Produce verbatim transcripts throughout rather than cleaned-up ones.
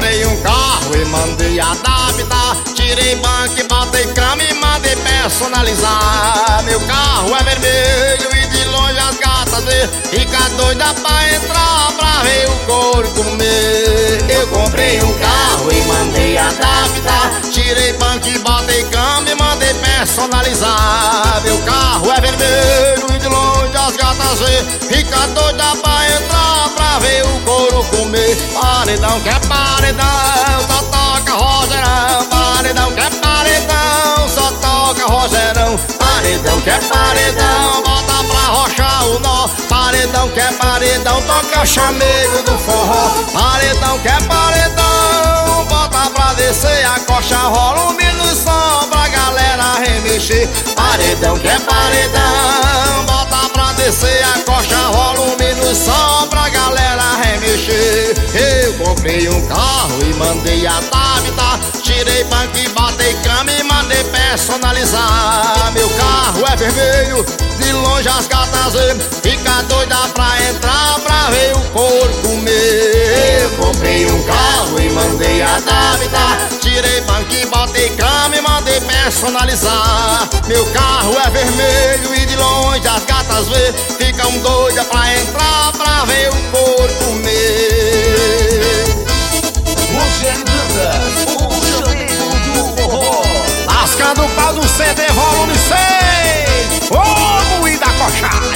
comprei um carro e mandei adaptar. Tirei banco e botei cama e mandei personalizar. Meu carro é vermelho e de longe as gatas vê. Fica doida pra entrar pra ver o couro comer. Eu comprei um carro e mandei adaptar. Tirei banco e botei cama e mandei personalizar. Meu carro é vermelho e de longe as gatas vê. Fica doida pra entrar pra ver o couro comer. Paredão que é paredão, só toca Rogerão. Paredão que é paredão, só toca Rogerão. Paredão que é paredão, bota pra rochar o nó. Paredão que é paredão, toca chamego do forró. Paredão que é paredão, bota pra descer a coxa, rola um minuto só pra galera remexer. Paredão que é paredão, bota pra descer a coxa, rola um minuto só pra galera remexer. Eu comprei um carro e mandei adaptar. Tirei banco e botei cama e mandei personalizar. Meu carro é vermelho, de longe as gatas vê. Fica doida pra entrar pra ver o couro comer. Eu comprei um carro e mandei adaptar. Tirei banco e botei cama e mandei personalizar. Meu carro é vermelho e de longe as gatas vê. Ficam doida pra entrar pra ver o couro comer. Rogério Dantas, o chamego do forró. Lascando o pau do C D volume seis. Ô, moída coxada.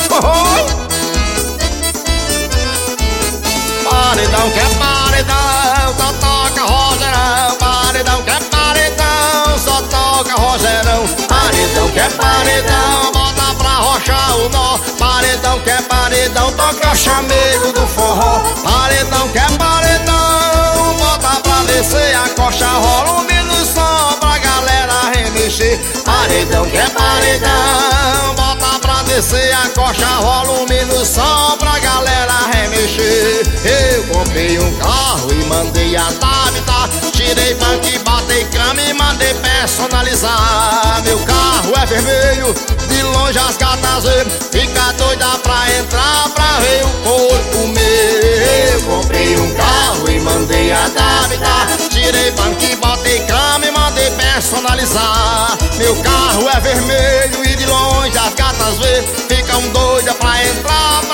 Paredão que é paredão, só toca Rogerão. Paredão que é paredão, só toca Rogerão. Paredão que é paredão, bota pra rochar o nó. Paredão que é paredão, toca chamego do forró. Paredão que é paredão, bota pra descer a coxa, rola um minuto só pra galera remexer. Paredão que é paredão, bota pra descer a coxa, rola um minuto só pra galera remexer. Eu comprei um carro e mandei adaptar. Tirei banco e botei cama e mandei personalizar. Meu carro é vermelho, de longe as gatas vê. Fica doida pra entrar pra ver o couro comer. Eu comprei um carro e mandei adaptar. Tirei banco e botei cama e mandei personalizar. Meu carro é vermelho e de longe as gatas vê. Ficam doida pra entrar